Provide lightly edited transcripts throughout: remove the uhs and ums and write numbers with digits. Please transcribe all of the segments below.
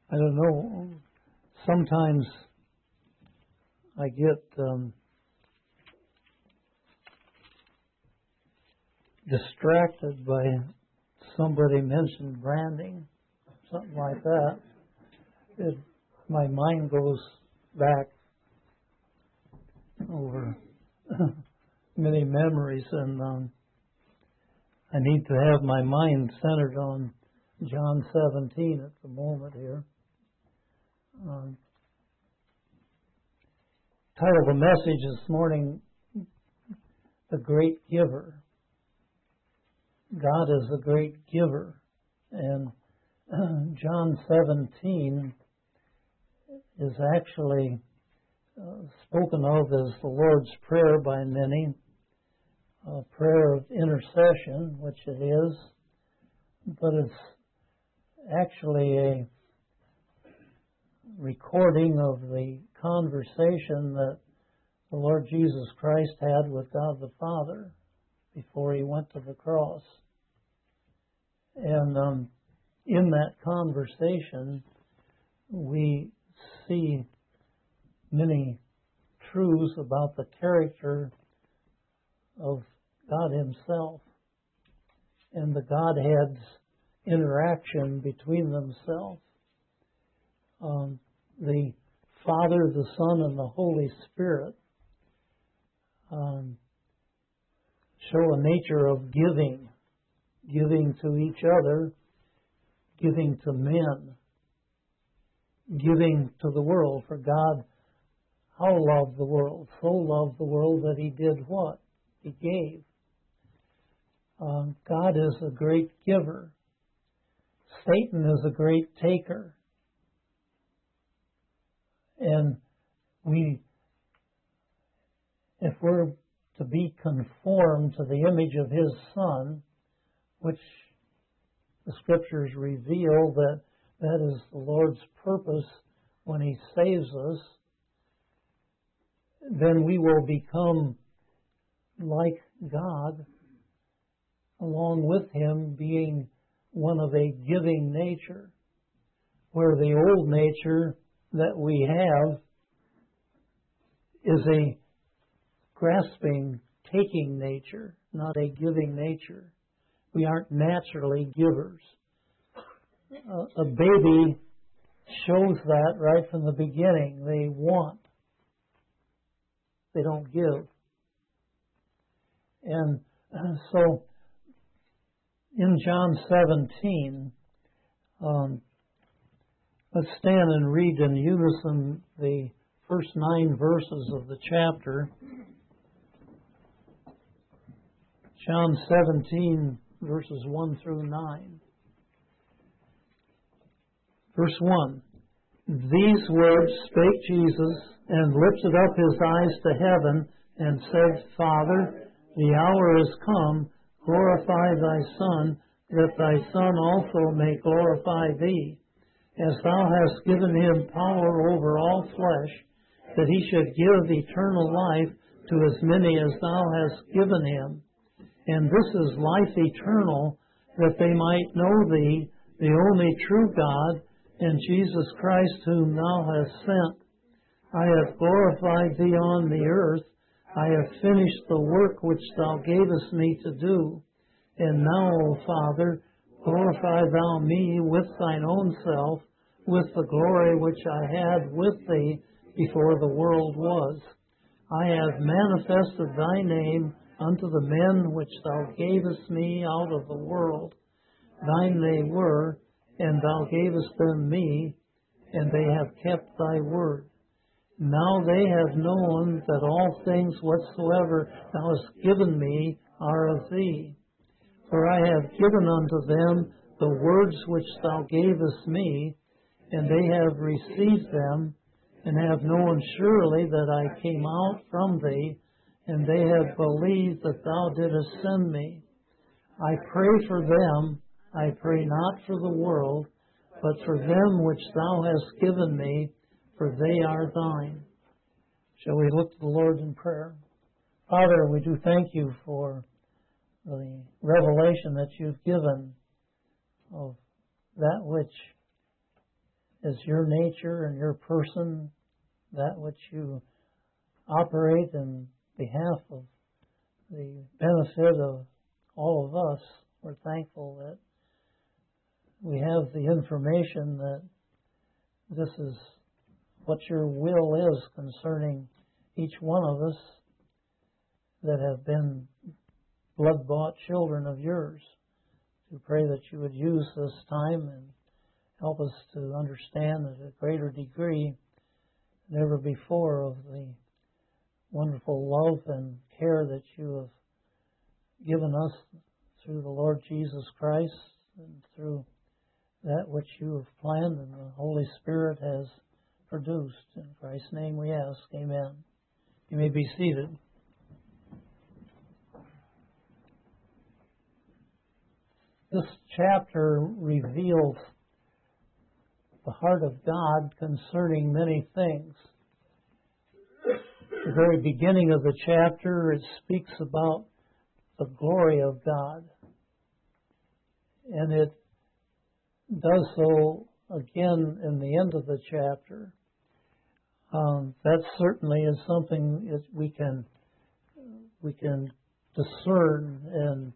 I don't know, sometimes I get distracted by somebody mentioned branding, something like that. My mind goes back over many memories, and I need to have my mind centered on John 17 at the moment here. Title of the message this morning, The Great Giver. God is a great giver. And John 17 is actually spoken of as the Lord's Prayer by many, a prayer of intercession, which it is, but it's actually a recording of the conversation that the Lord Jesus Christ had with God the Father before He went to the cross. And in that conversation, we see many truths about the character of God Himself and the Godhead's interaction between themselves. The Father, the Son, and the Holy Spirit show a nature of giving to each other, giving to men, giving to the world. For God, how loved the world? So loved the world that He did what? He gave. God is a great giver. Satan is a great taker. And if we're to be conformed to the image of His Son, which the Scriptures reveal that is the Lord's purpose when He saves us, then we will become like God, along with Him being one of a giving nature, where the old nature that we have is a grasping, taking nature, not a giving nature. We aren't naturally givers. A baby shows that right from the beginning. They want. They don't give. And so in John 17, let's stand and read in unison the first 9 verses of the chapter. John 17, verses 1 through 9. Verse 1. These words spake Jesus, and lifted up His eyes to heaven, and said, Father, the hour is come, glorify Thy Son, that Thy Son also may glorify Thee, as Thou hast given Him power over all flesh, that He should give eternal life to as many as Thou hast given Him. And this is life eternal, that they might know Thee, the only true God, and Jesus Christ whom Thou hast sent. I have glorified Thee on the earth. I have finished the work which Thou gavest me to do. And now, O Father, glorify Thou me with Thine own self, with the glory which I had with Thee before the world was. I have manifested Thy name unto the men which Thou gavest me out of the world. Thine they were, and Thou gavest them me, and they have kept Thy word. Now they have known that all things whatsoever Thou hast given me are of Thee. For I have given unto them the words which Thou gavest me, and they have received them, and have known surely that I came out from Thee, and they have believed that Thou didst send me. I pray for them, I pray not for the world, but for them which Thou hast given me, for they are Thine. Shall we look to the Lord in prayer? Father, we do thank You for the revelation that You've given of that which is your nature and your person, that which you operate in behalf of the benefit of all of us. We're thankful that we have the information that this is what your will is concerning each one of us that have been blood-bought children of yours. We pray that you would use this time and help us to understand at a greater degree than ever before of the wonderful love and care that you have given us through the Lord Jesus Christ and through that which you have planned and the Holy Spirit has produced. In Christ's name we ask, amen. You may be seated. This chapter reveals the heart of God concerning many things. At the very beginning of the chapter, it speaks about the glory of God. And it does so again in the end of the chapter. That certainly is something that we can discern and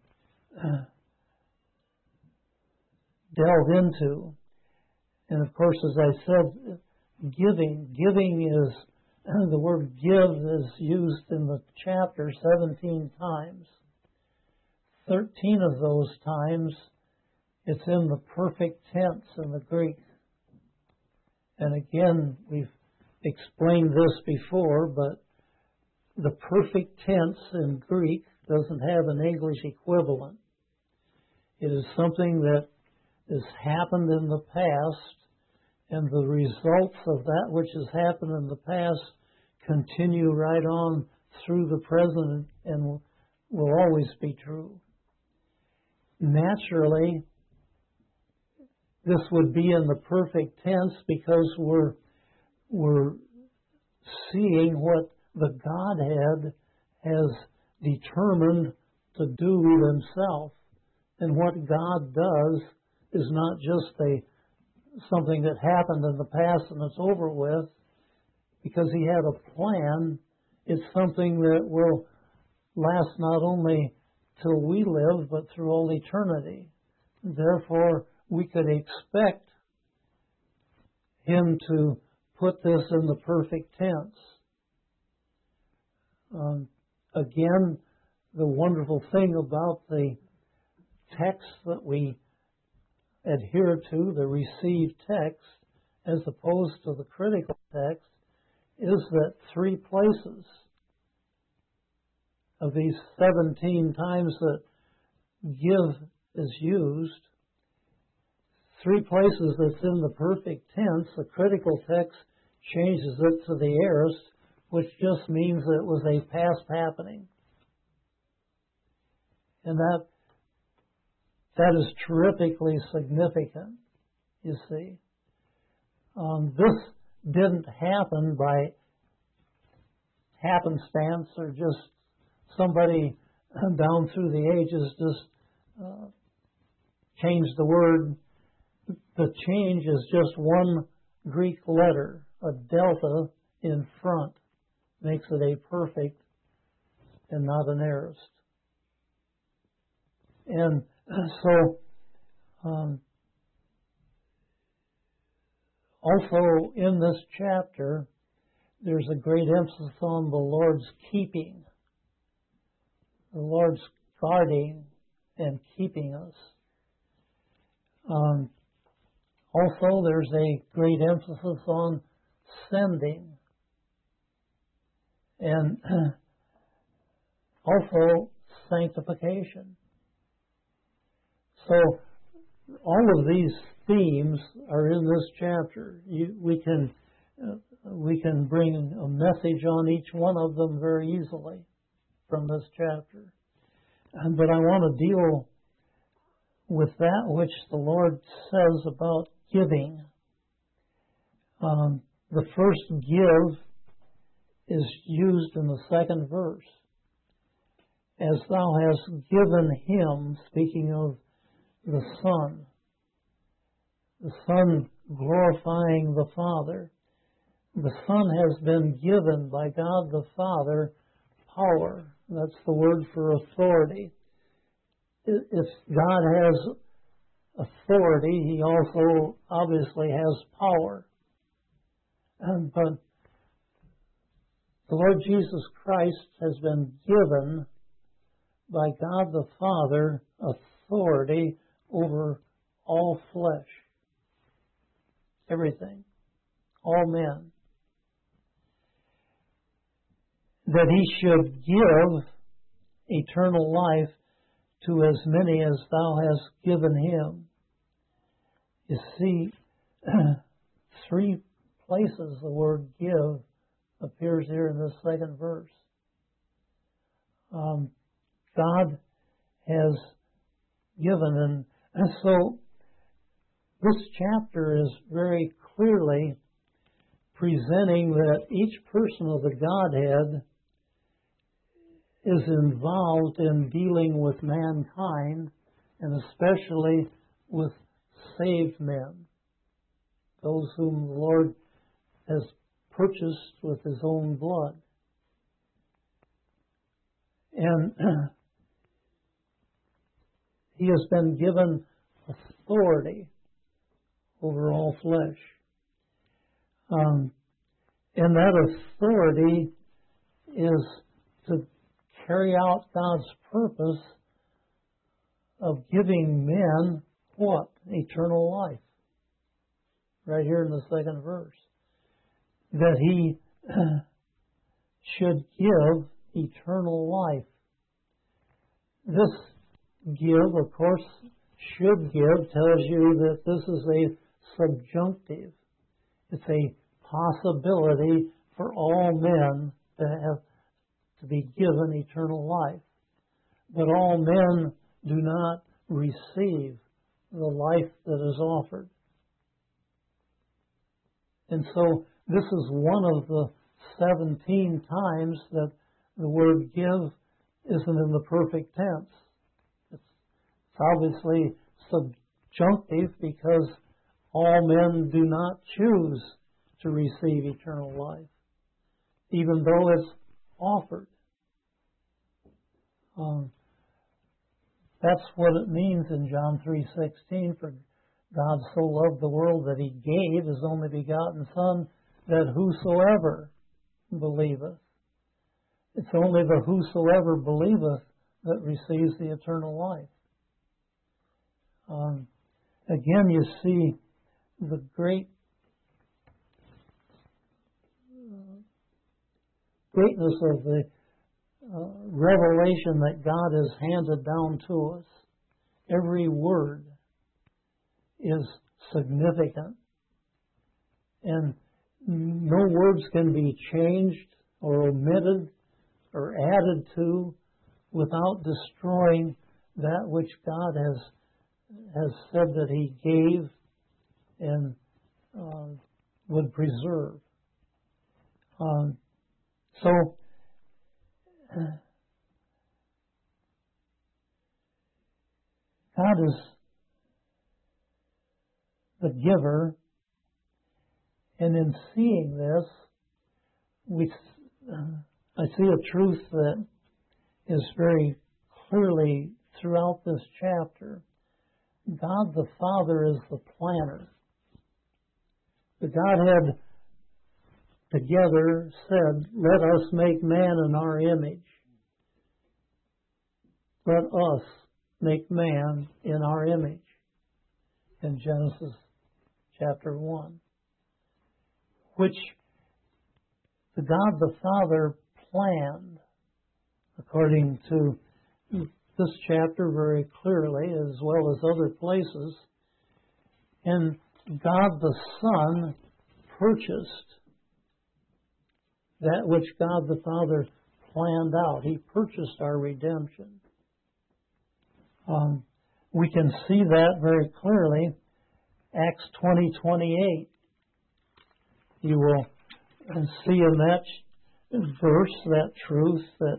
delve into. And of course, as I said, giving is, the word give is used in the chapter 17 times. 13 of those times it's in the perfect tense in the Greek. And again, we've explained this before, but the perfect tense in Greek doesn't have an English equivalent. It is something that has happened in the past, and the results of that which has happened in the past continue right on through the present and will always be true. Naturally, this would be in the perfect tense because we're seeing what the Godhead has determined to do himself. And what God does is not just something that happened in the past and it's over with, because he had a plan. It's something that will last not only till we live, but through all eternity. Therefore, we could expect him to put this in the perfect tense. Again, the wonderful thing about the text that we adhere to, the received text, as opposed to the critical text, is that 3 places of these 17 times that give is used, 3 places that's in the perfect tense, the critical text changes it to the aorist, which just means that it was a past happening. And that is terrifically significant, you see. This didn't happen by happenstance or just somebody down through the ages just changed the word. The change is just one Greek letter, a delta in front, makes it a perfect and not an aorist. And so, also in this chapter, there's a great emphasis on the Lord's keeping, the Lord's guarding and keeping us. Also, there's a great emphasis on sending, and also sanctification. So all of these themes are in this chapter. We can bring a message on each one of them very easily from this chapter. But I want to deal with that which the Lord says about giving. The first give is used in the second verse. As thou hast given him, speaking of the Son glorifying the Father. The Son has been given by God the Father power. That's the word for authority. If God has authority, He also obviously has power. But the Lord Jesus Christ has been given by God the Father authority over all flesh, everything, all men, that He should give eternal life to as many as Thou hast given Him. You see, 3 places the word give appears here in this second verse. God has given, and so this chapter is very clearly presenting that each person of the Godhead is involved in dealing with mankind, and especially with saved men, those whom the Lord has purchased with His own blood. And He has been given authority over all flesh. And that authority is to carry out God's purpose of giving men what? Eternal life. Right here in the second verse. That He should give eternal life. This give, of course, should give tells you that this is a subjunctive. It's a possibility for all men to be given eternal life. But all men do not receive the life that is offered. And so this is one of the 17 times that the word give isn't in the perfect tense. It's obviously subjunctive because all men do not choose to receive eternal life, even though it's offered. That's what it means in John 3:16, for God so loved the world that He gave His only begotten Son, that whosoever believeth. It's only the whosoever believeth that receives the eternal life. Again, you see the greatness of the revelation that God has handed down to us. Every word is significant, and no words can be changed or omitted or added to without destroying that which God has said that He gave and would preserve. So God is the giver, and in seeing this, I see a truth that is very clearly throughout this chapter. God the Father is the planner. The Godhead together said, "Let us make man in our image. Let us make man in our image," in Genesis chapter 1, which the God the Father planned, according to this chapter very clearly, as well as other places. And God the Son purchased that which God the Father planned out. He purchased our redemption. We can see that very clearly. Acts 20:28. You will see in that verse that truth that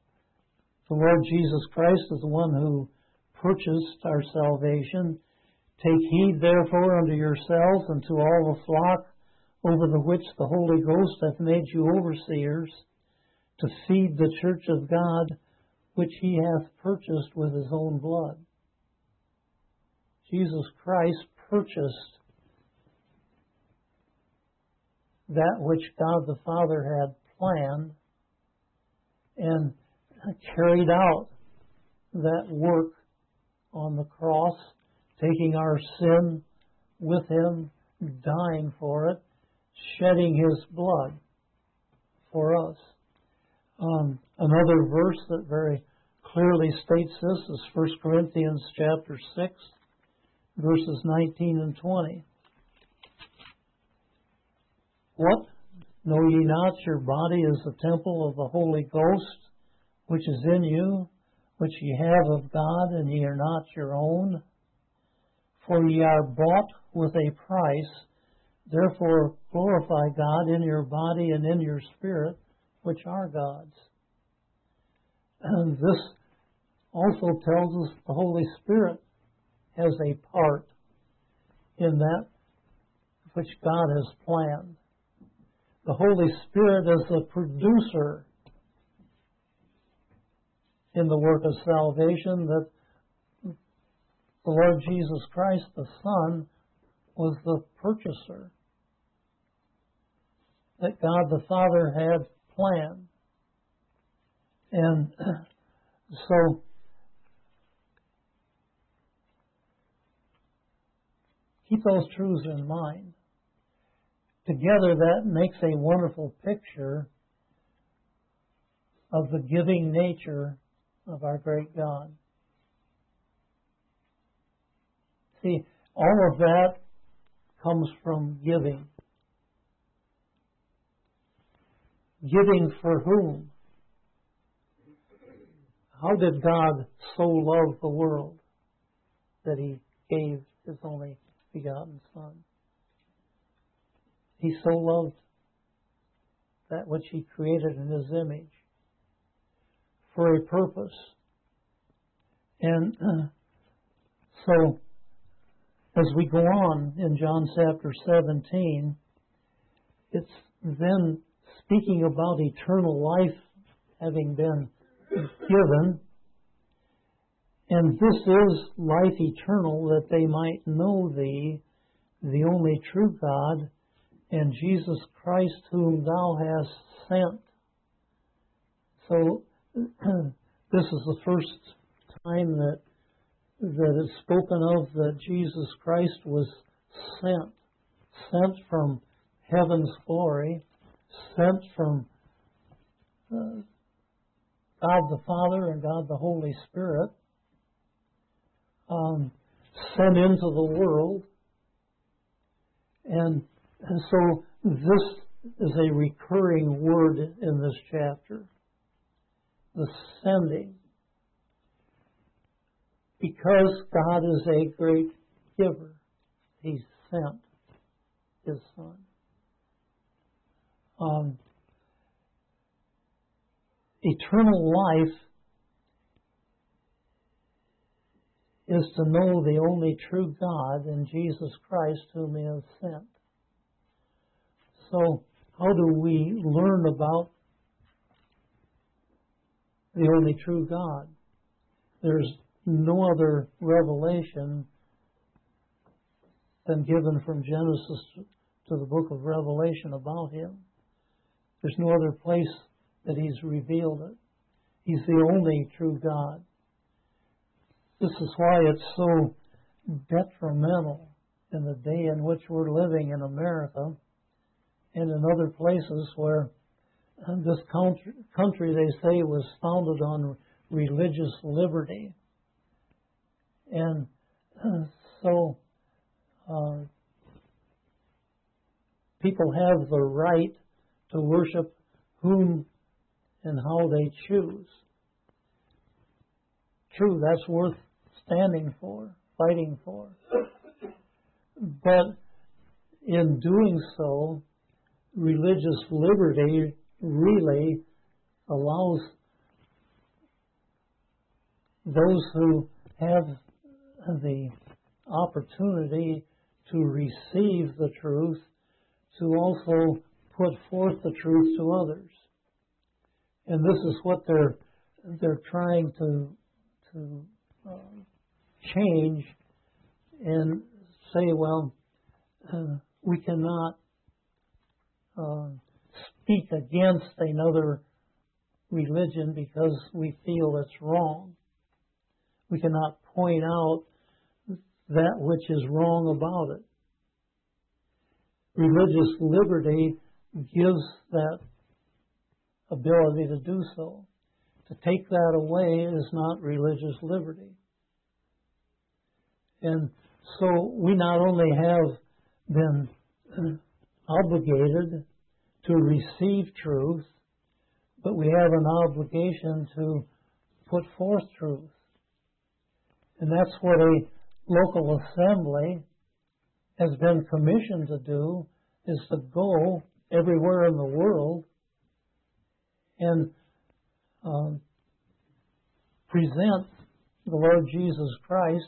the Lord Jesus Christ is the one who purchased our salvation, Take heed therefore unto yourselves and to all the flock over the which the Holy Ghost hath made you overseers, to feed the church of God, which he hath purchased with his own blood. Jesus Christ purchased that which God the Father had planned and carried out that work on the cross, taking our sin with him, dying for it, shedding his blood for us. Another verse that very clearly states this is 1 Corinthians chapter 6, verses 19 and 20. What? Know ye not your body is the temple of the Holy Ghost, which is in you, which ye have of God, and ye are not your own? For ye are bought with a price. Therefore glorify God in your body and in your spirit, which are God's. And this also tells us the Holy Spirit has a part in that which God has planned. The Holy Spirit is the producer in the work of salvation, that the Lord Jesus Christ, the Son, was the purchaser that God the Father had planned. And so keep those truths in mind. Together that makes a wonderful picture of the giving nature of our great God. See, all of that comes from giving. Giving for whom? How did God so love the world that he gave his only begotten Son? He so loved that which he created in his image for a purpose. And so, as we go on in John chapter 17, it's then speaking about eternal life having been given. And this is life eternal, that they might know thee, the only true God, and Jesus Christ whom thou hast sent. So this is the first time that is spoken of that Jesus Christ was sent from heaven's glory, sent from God the Father and God the Holy Spirit, sent into the world. And so this is a recurring word in this chapter, the sending. Because God is a great giver, he sent his Son. Eternal life is to know the only true God and Jesus Christ whom he has sent. So, how do we learn about the only true God? There's no other revelation than given from Genesis to the book of Revelation about him. There's no other place that he's revealed it. He's the only true God. This is why it's so detrimental in the day in which we're living in America and in other places where this country, they say, was founded on religious liberty. And so people have the right to worship whom and how they choose. True, that's worth standing for, fighting for. But in doing so, religious liberty really allows those who have the opportunity to receive the truth, to also put forth the truth to others. And this is what they're trying to change and say, well, we cannot speak against another religion because we feel it's wrong. We cannot point out that which is wrong about it. Religious liberty gives that ability to do so. To take that away is not religious liberty. And so we not only have been obligated to receive truth, but we have an obligation to put forth truth. And that's what a local assembly has been commissioned to do, is to go everywhere in the world and present the Lord Jesus Christ,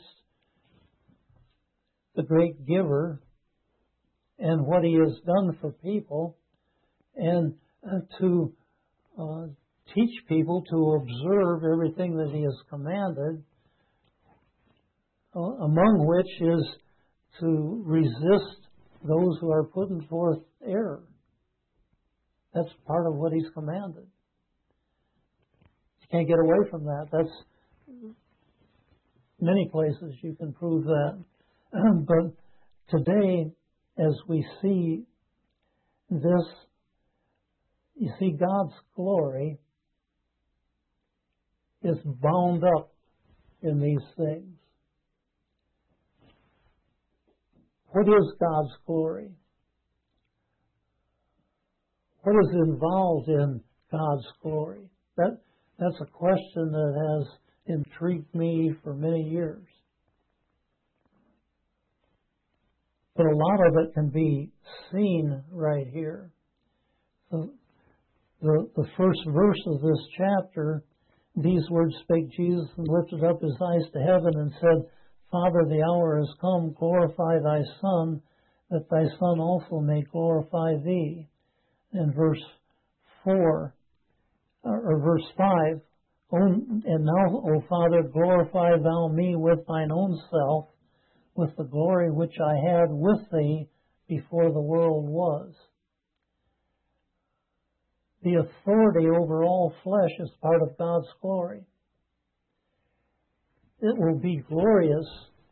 the great giver, and what He has done for people, and to teach people to observe everything that He has commanded, among which is to resist those who are putting forth error. That's part of what He's commanded. You can't get away from that. That's many places you can prove that. But today, as we see this, you see God's glory is bound up in these things. What is God's glory? What is involved in God's glory? That's a question that has intrigued me for many years. But a lot of it can be seen right here. The first verse of this chapter, these words spake Jesus and lifted up His eyes to heaven and said, Father, the hour is come, glorify Thy Son, that Thy Son also may glorify Thee. And verse 4, or verse 5, and now, O Father, glorify Thou me with Thine own self, with the glory which I had with Thee before the world was. The authority over all flesh is part of God's glory. It will be glorious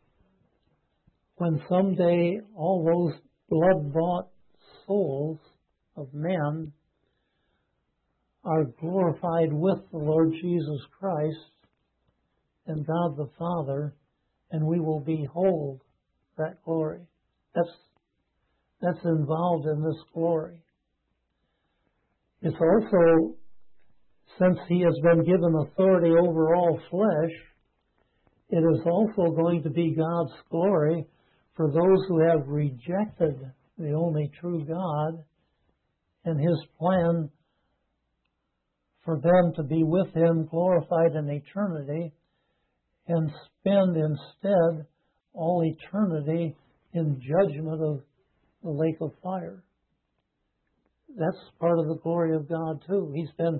when someday all those blood-bought souls of men are glorified with the Lord Jesus Christ and God the Father, and we will behold that glory. That's involved in this glory. It's also, since He has been given authority over all flesh, it is also going to be God's glory for those who have rejected the only true God and His plan for them to be with Him glorified in eternity and spend instead all eternity in judgment of the lake of fire. That's part of the glory of God too. He's been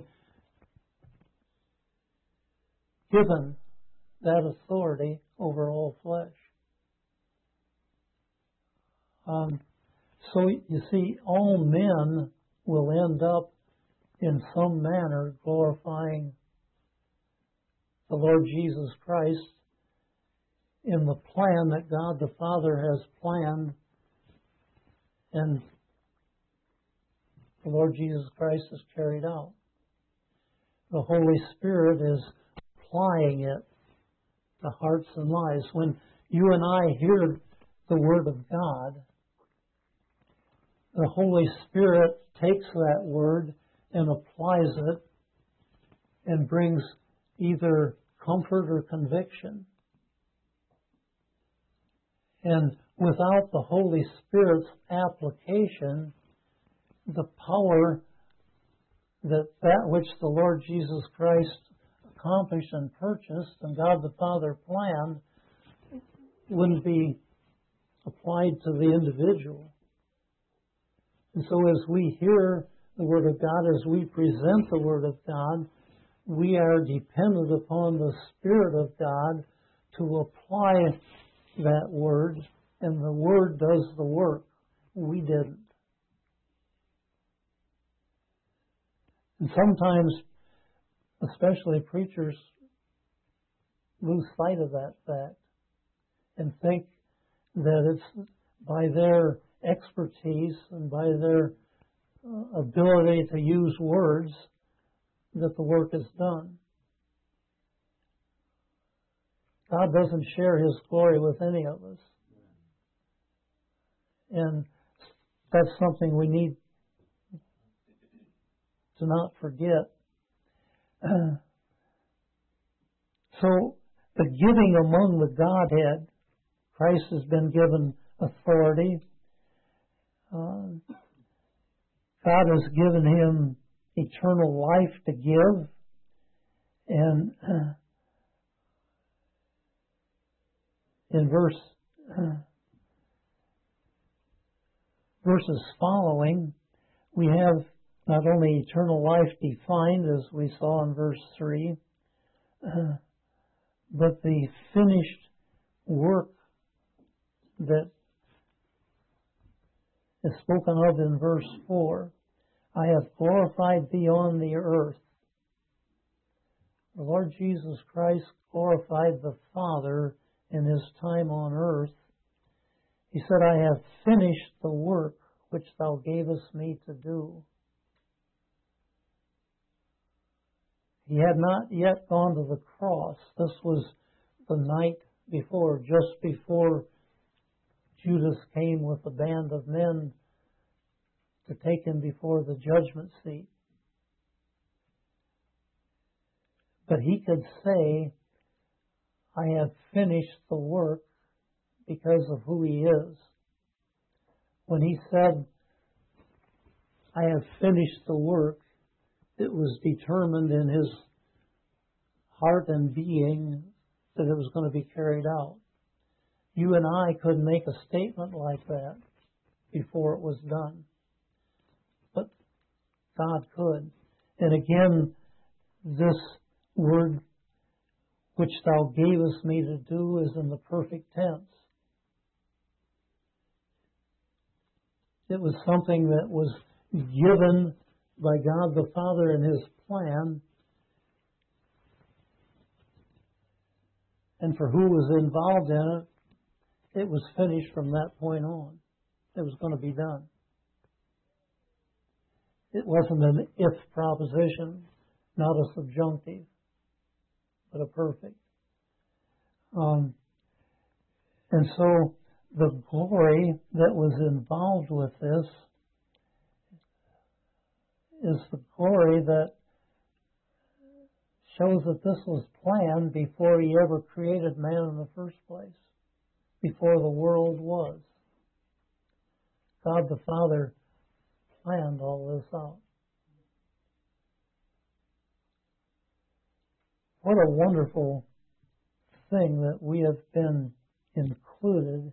given that authority over all flesh. So you see, all men will end up in some manner glorifying the Lord Jesus Christ in the plan that God the Father has planned, and the Lord Jesus Christ has carried out. The Holy Spirit is applying it to hearts and lives. When you and I hear the Word of God, the Holy Spirit takes that Word and applies it and brings either comfort or conviction. And without the Holy Spirit's application, the power that which the Lord Jesus Christ accomplished and purchased and God the Father planned wouldn't be applied to the individual. And so as we hear the Word of God, as we present the Word of God, we are dependent upon the Spirit of God to apply that Word, and the Word does the work. We didn't. And sometimes, especially preachers, lose sight of that fact and think that it's by their expertise and by their ability to use words that the work is done. God doesn't share His glory with any of us. And that's something we need to not forget. So, the giving among the Godhead, Christ has been given authority. God has given Him eternal life to give. And in verses following, we have not only eternal life defined, as we saw in verse 3, but the finished work that is spoken of in verse 4. I have glorified thee on the earth. The Lord Jesus Christ glorified the Father in His time on earth. He said, I have finished the work which thou gavest me to do. He had not yet gone to the cross. This was the night before, just before Judas came with a band of men to take Him before the judgment seat. But He could say, I have finished the work because of who He is. When He said, I have finished the work, it was determined in His heart and being that it was going to be carried out. You and I couldn't make a statement like that before it was done. But God could. And again, this word, which thou gavest me to do, is in the perfect tense. It was something that was given by God the Father in His plan, and for who was involved in it, it was finished from that point on. It was going to be done. It wasn't an if proposition, not a subjunctive, but a perfect. And so the glory that was involved with this is the glory that shows that this was planned before He ever created man in the first place, before the world was. God the Father planned all this out. What a wonderful thing that we have been included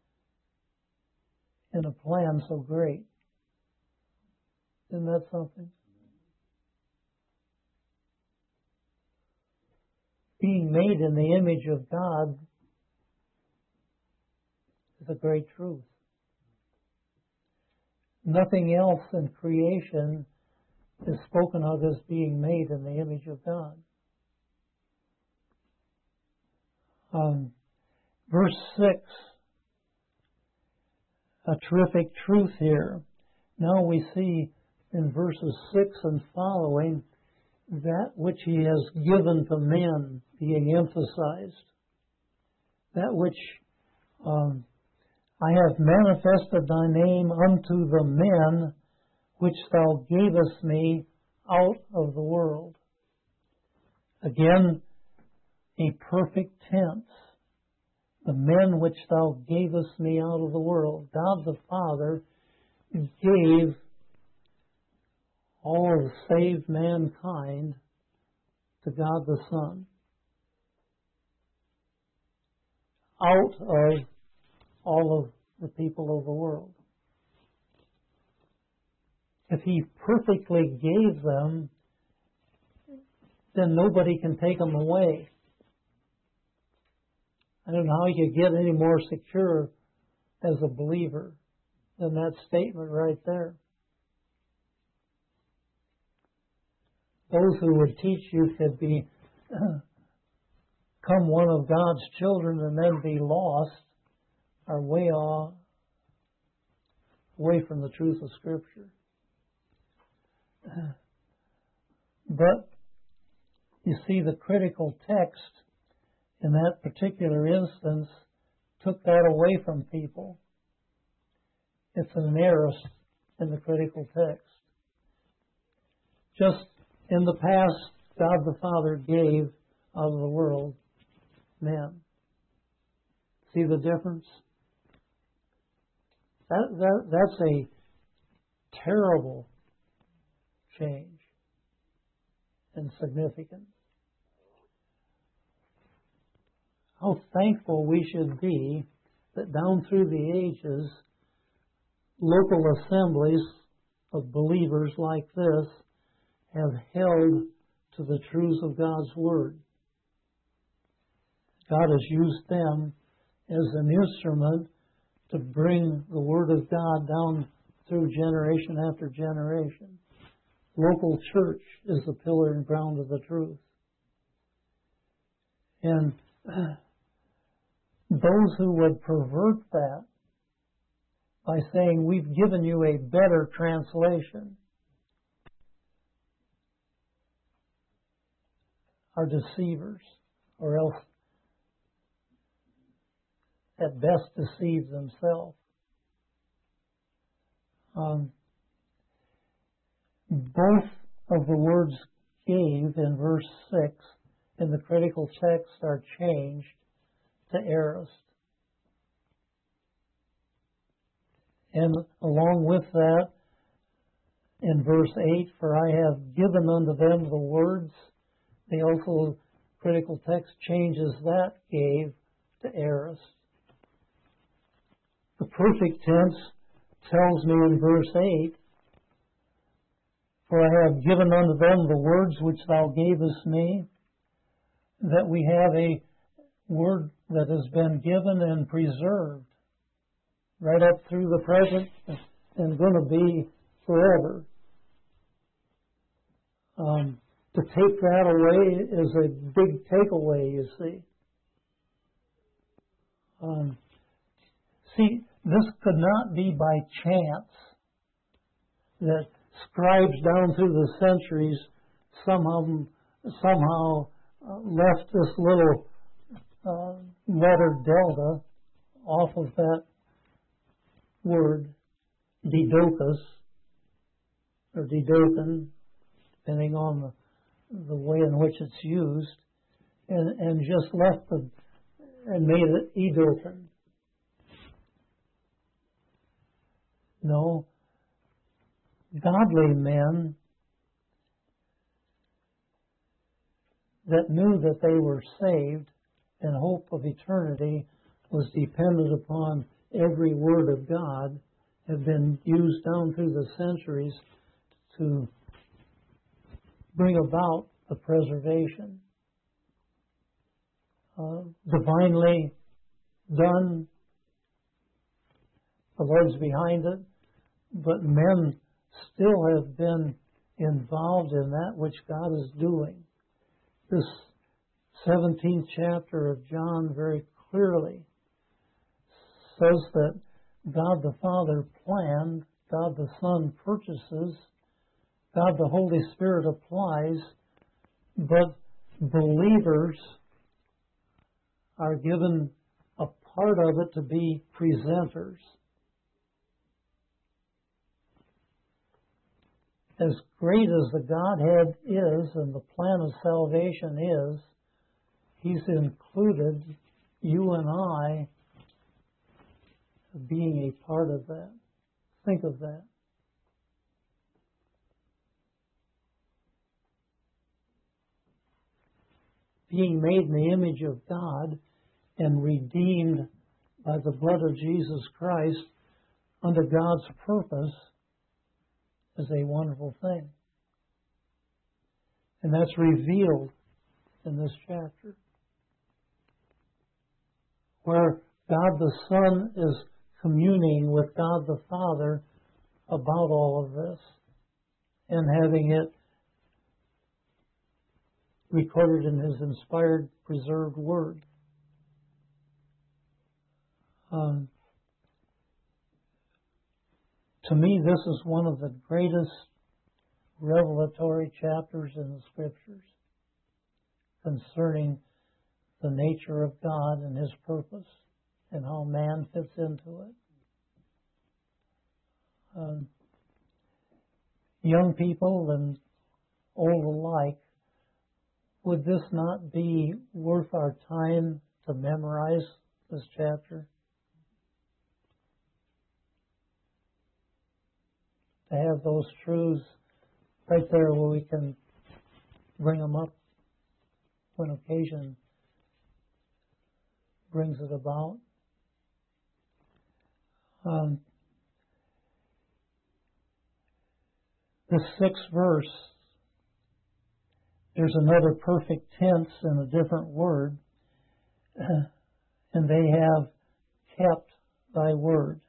in a plan so great. Isn't that something? Being made in the image of God is a great truth. Nothing else in creation is spoken of as being made in the image of God. Verse 6, a terrific truth here. Now we see in verses 6 and following that which He has given to men being emphasized. That which I have manifested thy name unto the men which thou gavest me out of the world. Again, a perfect tense. The men which thou gavest me out of the world. God the Father gave all of saved mankind to God the Son. out of all of the people of the world. If He perfectly gave them, then nobody can take them away. I don't know how you could get any more secure as a believer than that statement right there. Those who would teach you could become one of God's children and then be lost are way from the truth of Scripture. But you see, the critical text in that particular instance took that away from people. It's an aorist in the critical text. Just in the past, God the Father gave out of the world men. See the difference? That's a terrible change and significant. How thankful we should be that down through the ages, local assemblies of believers like this have held to the truths of God's Word. God has used them as an instrument to bring the Word of God down through generation after generation. Local church is the pillar and ground of the truth. And those who would pervert that by saying, we've given you a better translation, are deceivers, or else at best deceive themselves. Both of the words gave in verse 6 in the critical text are changed to aorist. And along with that, in verse 8, for I have given unto them the words, the also critical text changes that gave to aorist. The perfect tense tells me in verse 8, for I have given unto them the words which thou gavest me, that we have a word that has been given and preserved right up through the present and going to be forever. To take that away is a big takeaway, you see. See, this could not be by chance that scribes down through the centuries somehow left this little letter delta off of that word, didokus, or didoken, depending on the way in which it's used, and just left and made it edoken. No, godly men that knew that they were saved and hope of eternity was dependent upon every word of God have been used down through the centuries to bring about the preservation. Divinely done, the Lord's behind it, but men still have been involved in that which God is doing. This 17th chapter of John very clearly says that God the Father planned, God the Son purchases, God the Holy Spirit applies, but believers are given a part of it to be presenters. As great as the Godhead is and the plan of salvation is, He's included you and I being a part of that. Think of that. Being made in the image of God and redeemed by the blood of Jesus Christ under God's purpose is a wonderful thing. And that's revealed in this chapter, where God the Son is communing with God the Father about all of this and having it recorded in His inspired, preserved Word. To me, this is one of the greatest revelatory chapters in the Scriptures concerning the nature of God and His purpose and how man fits into it. Young people and old alike, would this not be worth our time to memorize this chapter? To have those truths right there where we can bring them up when occasion brings it about. The 6th verse, there's another perfect tense in a different word, and they have kept thy word.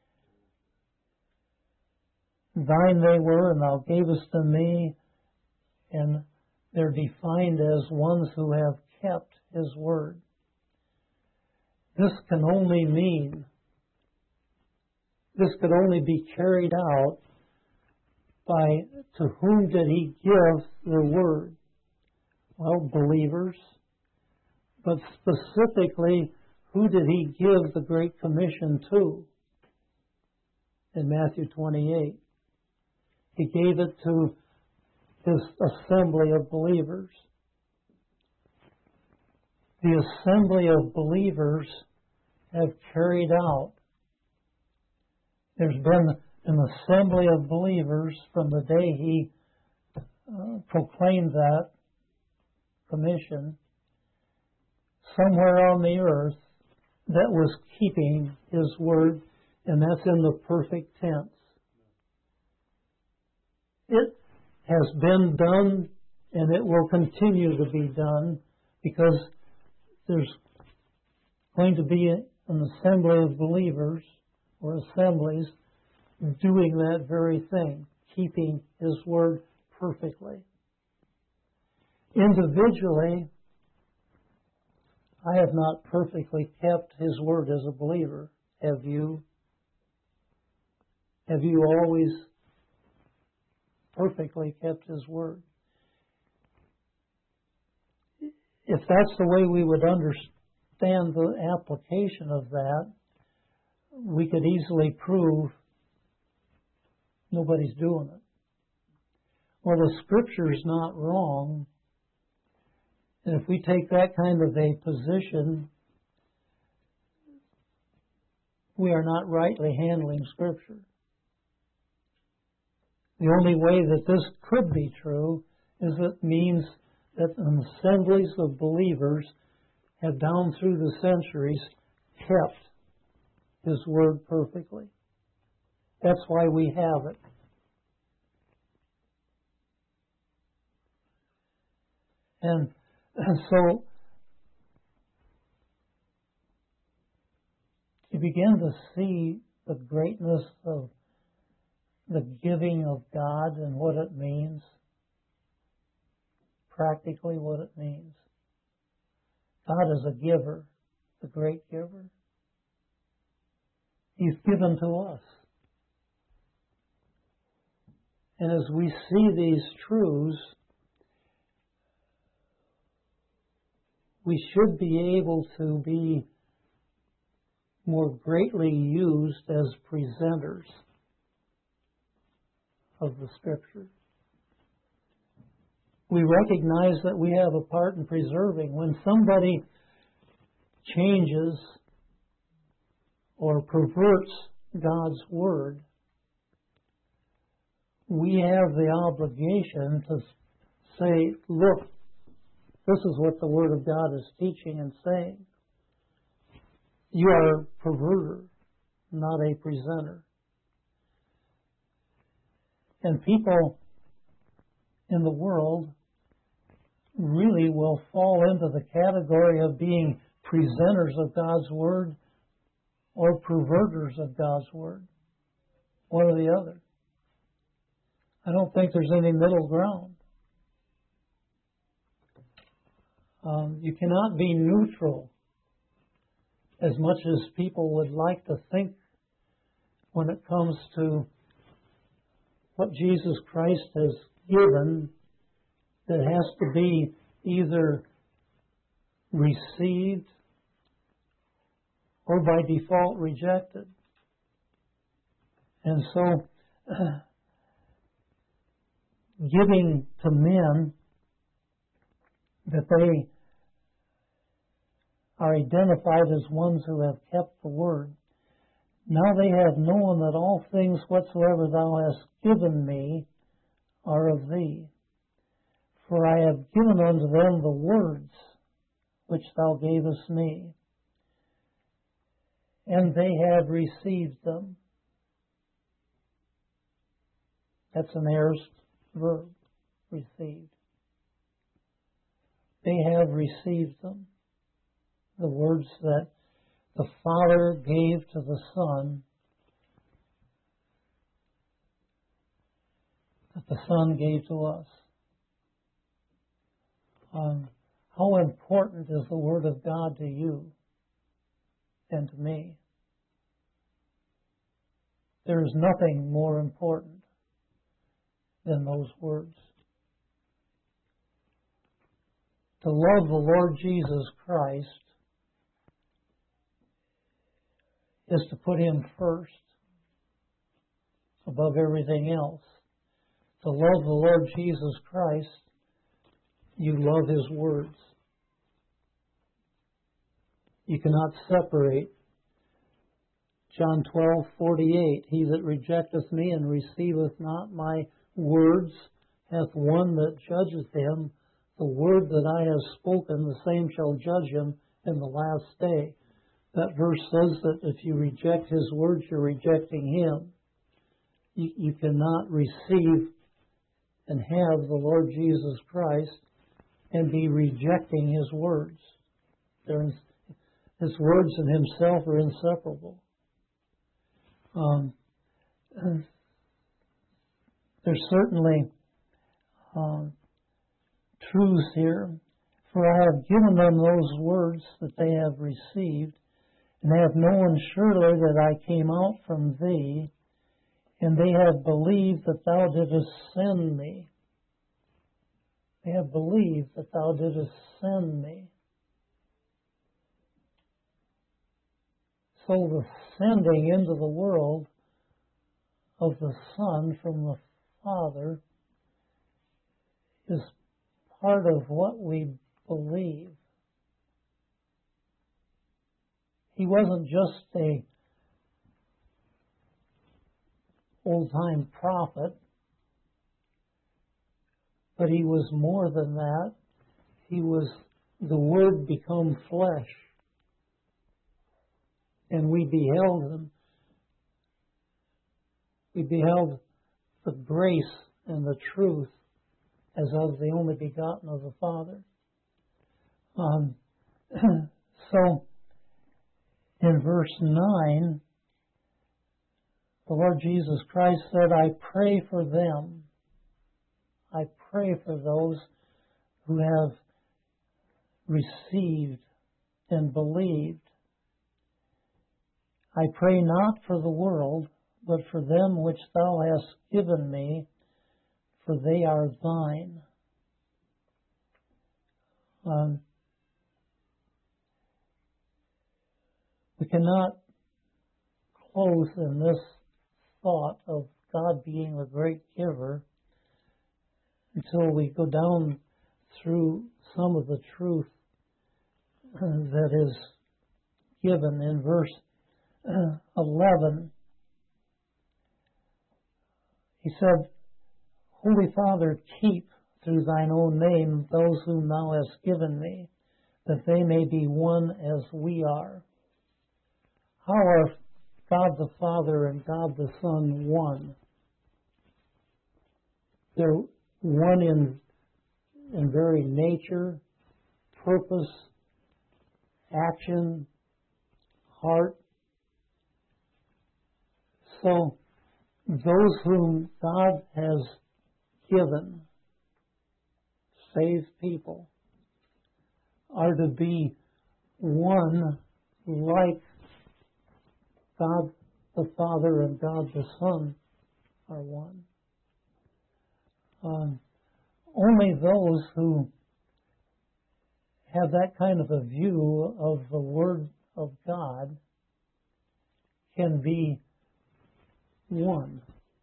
Thine they were, and thou gavest them me, and they're defined as ones who have kept His word. This can only mean, this could only be carried out by, to whom did He give the word? Well, believers. But specifically, who did He give the Great Commission to? In Matthew 28. He gave it to His assembly of believers. The assembly of believers have carried out. There's been an assembly of believers from the day He proclaimed that commission somewhere on the earth that was keeping His word, and that's in the perfect tense. It has been done, and it will continue to be done, because there's going to be an assembly of believers, or assemblies, doing that very thing, keeping His word perfectly. Individually, I have not perfectly kept His word as a believer. Have you? Have you always perfectly kept His word? If that's the way we would understand the application of that, we could easily prove nobody's doing it. Well, the Scripture's not wrong, and if we take that kind of a position, we are not rightly handling Scripture. The only way that this could be true is it means that assemblies of believers have down through the centuries kept His word perfectly. That's why we have it. And so you begin to see the greatness of the giving of God and what it means, practically what it means. God is a giver, the great giver. He's given to us. And as we see these truths, we should be able to be more greatly used as presenters of the Scripture. We recognize that we have a part in preserving. When somebody changes or perverts God's Word, we have the obligation to say, look, this is what the Word of God is teaching and saying. You are a perverter, not a presenter. And people in the world really will fall into the category of being presenters of God's Word or perverters of God's Word. One or the other. I don't think there's any middle ground. You cannot be neutral as much as people would like to think when it comes to what Jesus Christ has given, that has to be either received or by default rejected. And so, giving to men that they are identified as ones who have kept the word. Now they have known that all things whatsoever thou hast given me are of thee. For I have given unto them the words which thou gavest me, and they have received them. That's an aorist verb, received. They have received them. The words that the Father gave to the Son, that the Son gave to us. How important is the Word of God to you and to me? There is nothing more important than those words. To love the Lord Jesus Christ is to put Him first above everything else. To love the Lord Jesus Christ, you love His words. You cannot separate. John 12:48, he that rejecteth me and receiveth not my words hath one that judgeth him. The word that I have spoken, the same shall judge him in the last day. That verse says that if you reject His words, you're rejecting Him. You cannot receive and have the Lord Jesus Christ and be rejecting His words. His words and Himself are inseparable. There's certainly truths here. For I have given them those words that they have received, and they have known surely that I came out from Thee, and they have believed that Thou didst send me. They have believed that Thou didst send me. So the sending into the world of the Son from the Father is part of what we believe. He wasn't just a old-time prophet, but He was more than that. He was the Word become flesh. And we beheld Him. We beheld the grace and the truth as of the only begotten of the Father. So, in verse 9, the Lord Jesus Christ said, I pray for them. I pray for those who have received and believed. I pray not for the world, but for them which Thou hast given me, for they are Thine. We cannot close in this thought of God being the great giver until we go down through some of the truth that is given in verse 11. He said, Holy Father, keep through Thine own name those whom Thou hast given me, that they may be one as we are. How are God the Father and God the Son one? They're one in very nature, purpose, action, heart. So those whom God has given, saved people, are to be one like God the Father and God the Son are one. Only those who have that kind of a view of the Word of God can be one.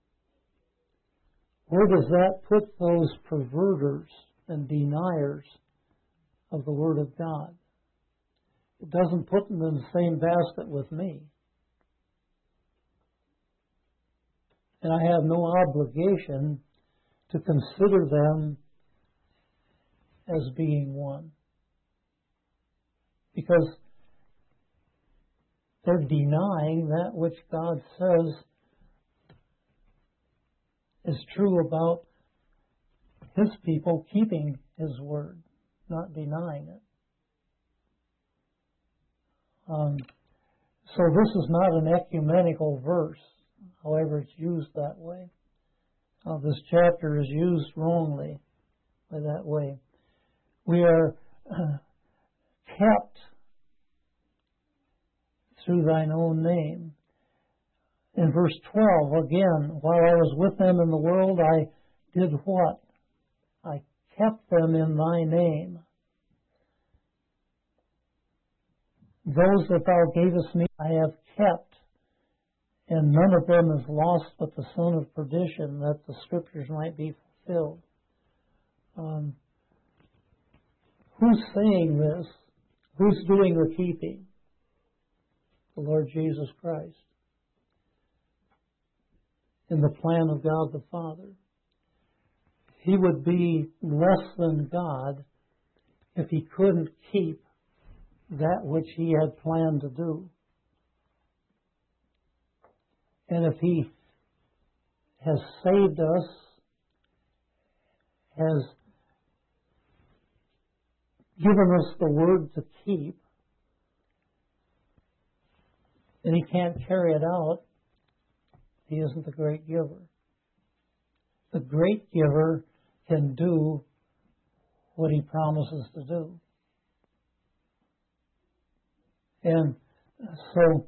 Where does that put those perverters and deniers of the Word of God? It doesn't put them in the same basket with me. And I have no obligation to consider them as being one. Because they're denying that which God says is true about His people keeping His word, not denying it. So this is not an ecumenical verse, however it's used that way. This chapter is used wrongly by that way. We are kept through thine own name. In verse 12, again, while I was with them in the world, I did what? I kept them in thy name. Those that thou gavest me I have kept, and none of them is lost but the son of perdition, that the scriptures might be fulfilled. Who's saying this? Who's doing the keeping? The Lord Jesus Christ. In the plan of God the Father. He would be less than God if He couldn't keep that which He had planned to do. And if He has saved us, has given us the word to keep, and He can't carry it out, He isn't the great giver. The great giver can do what He promises to do. And so,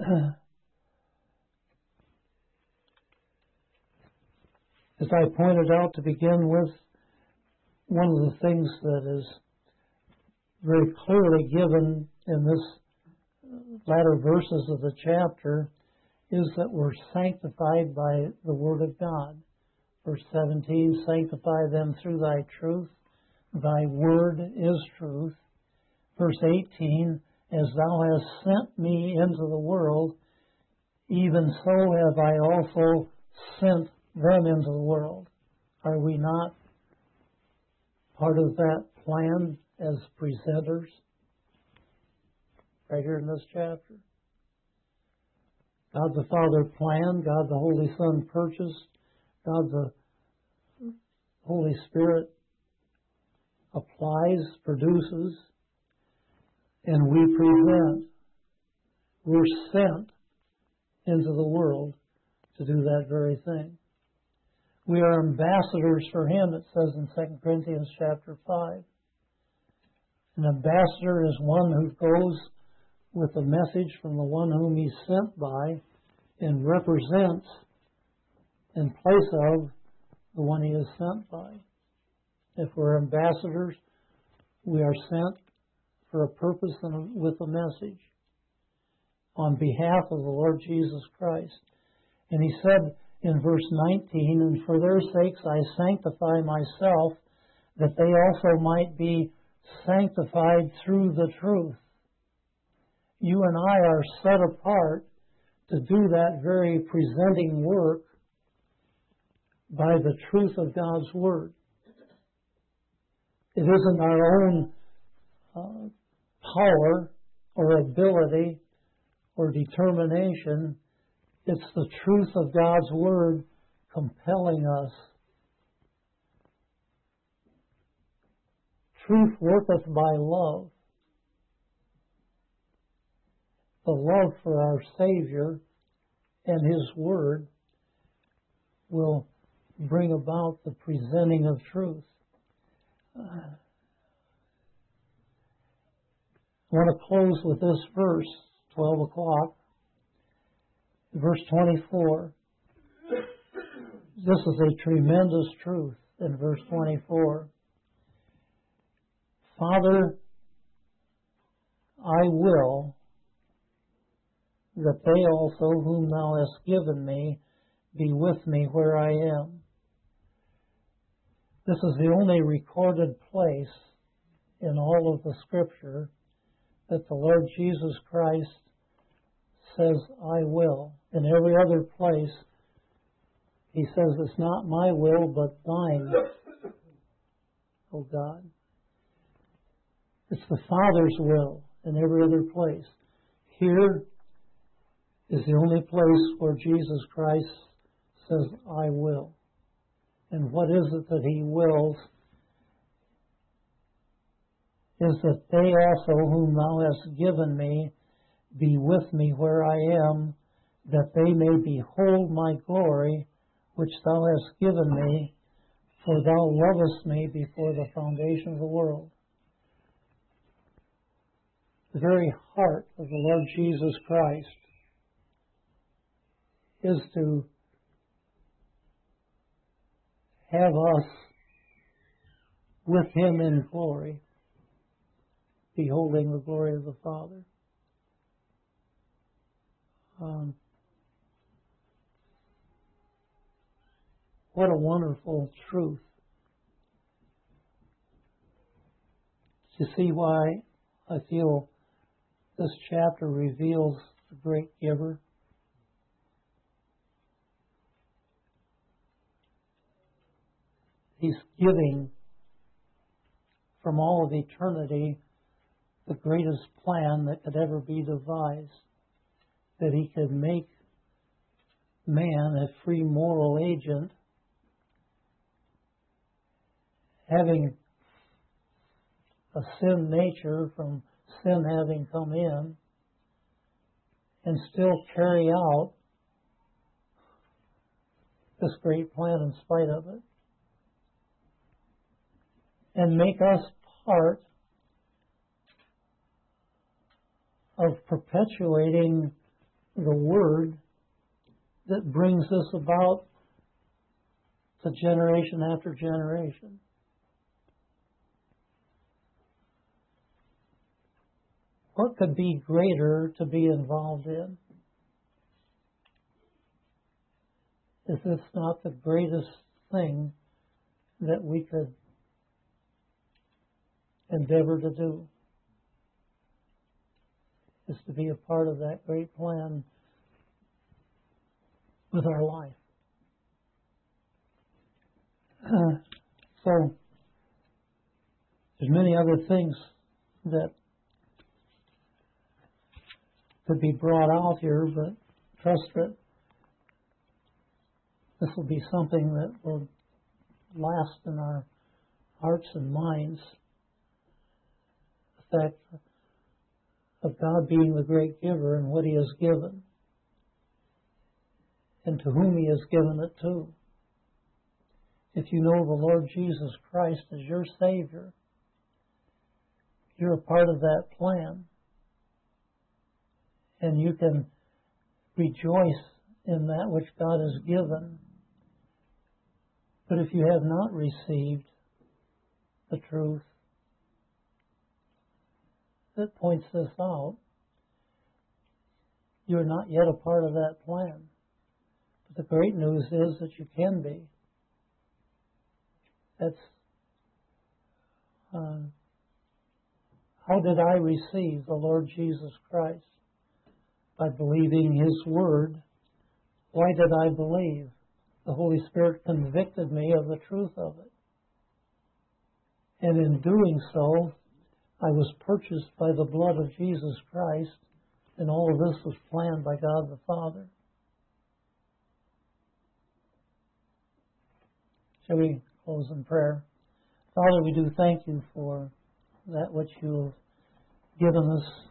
as I pointed out to begin with, one of the things that is very clearly given in this latter verses of the chapter is that we're sanctified by the Word of God. Verse 17, sanctify them through thy truth. Thy word is truth. Verse 18, as thou hast sent me into the world, even so have I also sent them into the world. Are we not part of that plan as presenters? Right here in this chapter. God the Father planned, God the Holy Son purchased, God the Holy Spirit applies, produces, and we present. We're sent into the world to do that very thing. We are ambassadors for Him, it says in 2 Corinthians chapter 5. An ambassador is one who goes with a message from the one whom he's sent by and represents in place of the one he is sent by. If we're ambassadors, we are sent for a purpose and with a message on behalf of the Lord Jesus Christ. And He said in verse 19, and for their sakes I sanctify myself, that they also might be sanctified through the truth. You and I are set apart to do that very presenting work by the truth of God's Word. It isn't our own power or ability or determination. It's the truth of God's Word compelling us. Truth worketh by love. The love for our Savior and His Word will bring about the presenting of truth. I want to close with this verse, 12 o'clock, verse 24. This is a tremendous truth in verse 24. Father, I will that they also whom thou hast given me be with me where I am. This is the only recorded place in all of the Scripture that the Lord Jesus Christ says, I will. In every other place, He says, it's not my will, but thine, O God. It's the Father's will in every other place. Here is the only place where Jesus Christ says, I will. And what is it that He wills? Is that they also whom thou hast given me be with me where I am, that they may behold my glory, which thou hast given me, for thou lovest me before the foundation of the world. The very heart of the Lord Jesus Christ is to have us with Him in glory, beholding the glory of the Father. What a wonderful truth. You see why I feel this chapter reveals the great giver? He's giving from all of eternity the greatest plan that could ever be devised, that He could make man a free moral agent, having a sin nature from sin having come in, and still carry out this great plan in spite of it, and make us part of perpetuating the Word that brings this about to generation after generation. What could be greater to be involved in? Is this not the greatest thing that we could endeavor to do? Is to be a part of that great plan with our life. So, there's many other things that could be brought out here, but trust that this will be something that will last in our hearts and minds. The fact of God being the great giver and what He has given, and to whom He has given it to. If you know the Lord Jesus Christ as your Savior, you're a part of that plan. And you can rejoice in that which God has given. But if you have not received the truth that points this out, you're not yet a part of that plan. But the great news is that you can be. That's how did I receive the Lord Jesus Christ? By believing His Word. Why did I believe? The Holy Spirit convicted me of the truth of it. And in doing so, I was purchased by the blood of Jesus Christ And all of this was planned by God the Father. Shall we close in prayer? Father, we do thank you for that which you have given us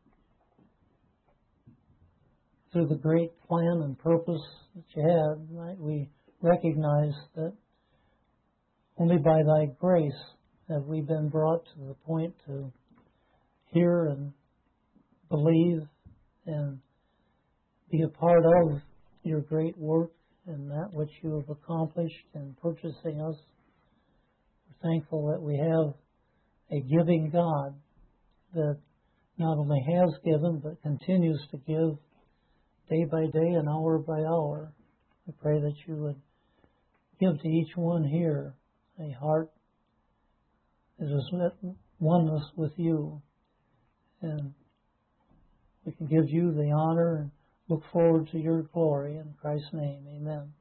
through the great plan and purpose that you had. Right? We recognize that only by thy grace have we been brought to the point to hear and believe and be a part of your great work and that which you have accomplished in purchasing us. We're thankful that we have a giving God that not only has given but continues to give day by day and hour by hour. I pray that you would give to each one here a heart that is at oneness with you, and we can give you the honor and look forward to your glory. In Christ's name, amen.